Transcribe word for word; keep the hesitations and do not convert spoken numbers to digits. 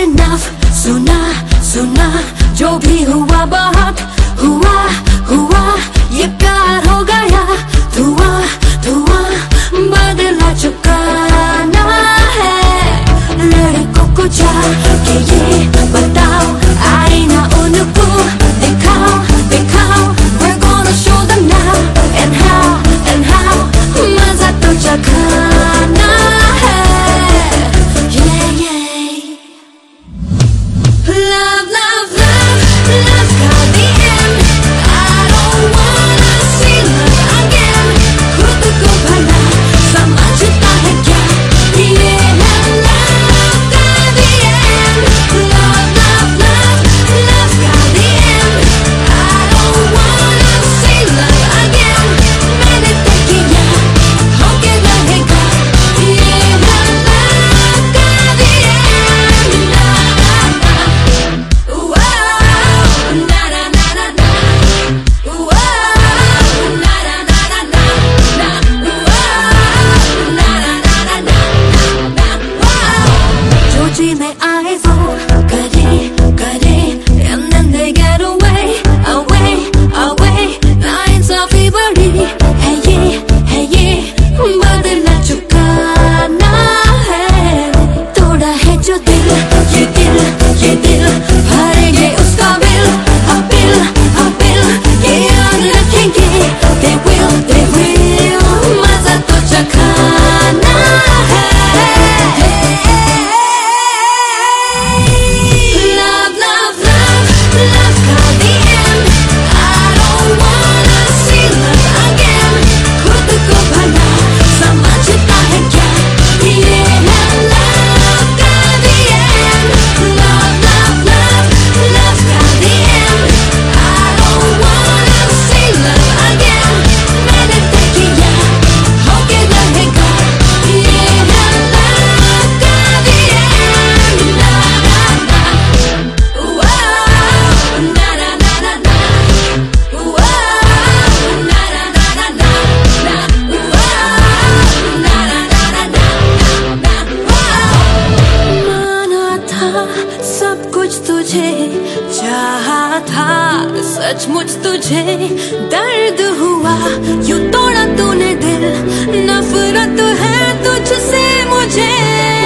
enough, सुना सुना जो भी हुआ बहुत हुआ हुआ, ये प्यार हो गया धुआं धुआं, बदला चुका ना है। लड़कों को जाके ये बताओ, आई ना उनको दिखाओ दिखाओ, we're gonna show them now and how and how, मजा तो चखाना है। Yeah yeah, love love love, love's got the end, I don't wanna see love again। खुद को भला समझता है क्या, ये है love का the end। Love love love, love's got the end, I don't wanna see love again। मैंने तय किया होके रहेगा, ये है love का the end। Na na na, na na na na, ooh na na na na na, ooh na na na na na, जो जी में आए वो करे करे, and then they get away away away। ना इंसाफी बड़ी है ये है ये, बदला चुका ना है। तोड़ा है जो दिल, ये दिल ये दिल, भरेंगे उसका bill, a bill a bill, ये याद रखेंगे they will they will, मजा तो चखाना है। Love love love, love's got the end, I don't wanna see love again। खुद को भला समझता है क्या, ये है love का the end। Love love love, love's got the end, I don't wanna see love again। मैंने तय किया होके रहेगा, ये है love का the end। Na na na, ooh na na na na na, ooh na na na na na, ooh na na na na na, माना था सब कुछ तुझे, चाहा था सचमुच तुझे, दर्द हुआ यूं तोड़ा तूने दिल, नफरत है तुझसे मुझे।